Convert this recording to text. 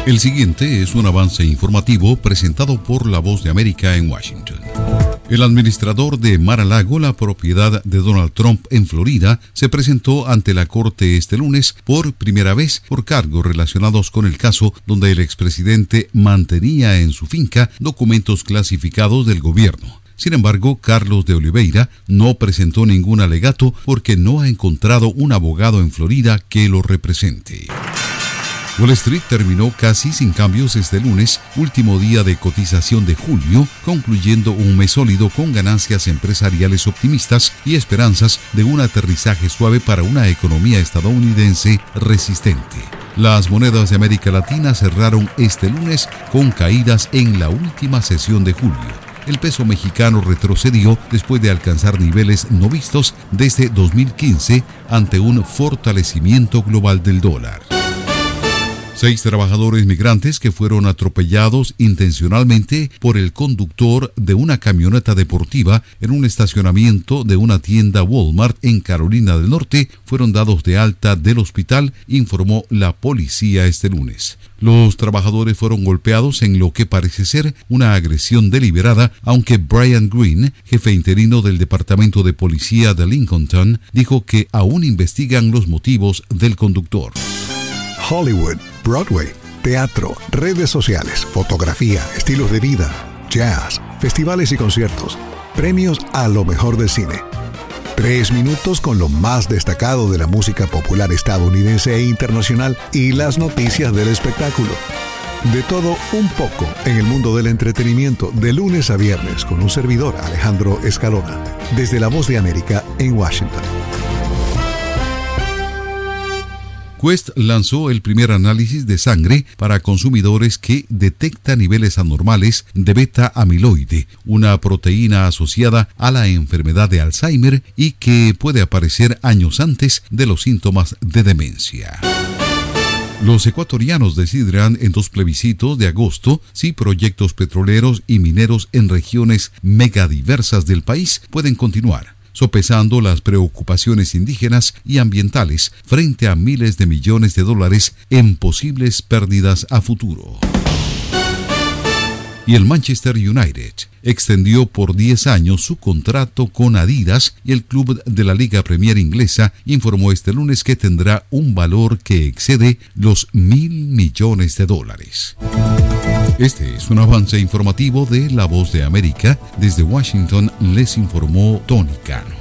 El siguiente es un avance informativo presentado por La Voz de América en Washington. El administrador de Mar-a-Lago, la propiedad de Donald Trump en Florida, se presentó ante la corte este lunes por primera vez por cargos relacionados con el caso donde el expresidente mantenía en su finca documentos clasificados del gobierno. Sin embargo, Carlos de Oliveira no presentó ningún alegato porque no ha encontrado un abogado en Florida que lo represente. Wall Street terminó casi sin cambios este lunes, último día de cotización de julio, concluyendo un mes sólido con ganancias empresariales optimistas y esperanzas de un aterrizaje suave para una economía estadounidense resistente. Las monedas de América Latina cerraron este lunes con caídas en la última sesión de julio. El peso mexicano retrocedió después de alcanzar niveles no vistos desde 2015 ante un fortalecimiento global del dólar. 6 trabajadores migrantes que fueron atropellados intencionalmente por el conductor de una camioneta deportiva en un estacionamiento de una tienda Walmart en Carolina del Norte fueron dados de alta del hospital, informó la policía este lunes. Los trabajadores fueron golpeados en lo que parece ser una agresión deliberada, aunque Brian Green, jefe interino del Departamento de Policía de Lincolnton, dijo que aún investigan los motivos del conductor. Hollywood, Broadway, teatro, redes sociales, fotografía, estilos de vida, jazz, festivales y conciertos, premios a lo mejor del cine. 3 minutos con lo más destacado de la música popular estadounidense e internacional y las noticias del espectáculo. De todo un poco en el mundo del entretenimiento de lunes a viernes con un servidor, Alejandro Escalona, desde La Voz de América en Washington. Quest lanzó el primer análisis de sangre para consumidores que detecta niveles anormales de beta-amiloide, una proteína asociada a la enfermedad de Alzheimer y que puede aparecer años antes de los síntomas de demencia. Los ecuatorianos decidirán en 2 plebiscitos de agosto si proyectos petroleros y mineros en regiones megadiversas del país pueden continuar, sopesando las preocupaciones indígenas y ambientales frente a miles de millones de dólares en posibles pérdidas a futuro. Y el Manchester United extendió por 10 años su contrato con Adidas y el club de la Liga Premier inglesa informó este lunes que tendrá un valor que excede los $1.000 millones. Este es un avance informativo de La Voz de América. Desde Washington les informó Tony Cano.